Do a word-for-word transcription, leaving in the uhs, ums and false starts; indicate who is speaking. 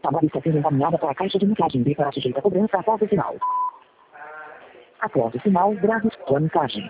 Speaker 1: chamada está sendo encaminhada para a caixa de mensagem B para sujeita a cobrança após o sinal. Após o sinal, grave sua mensagem.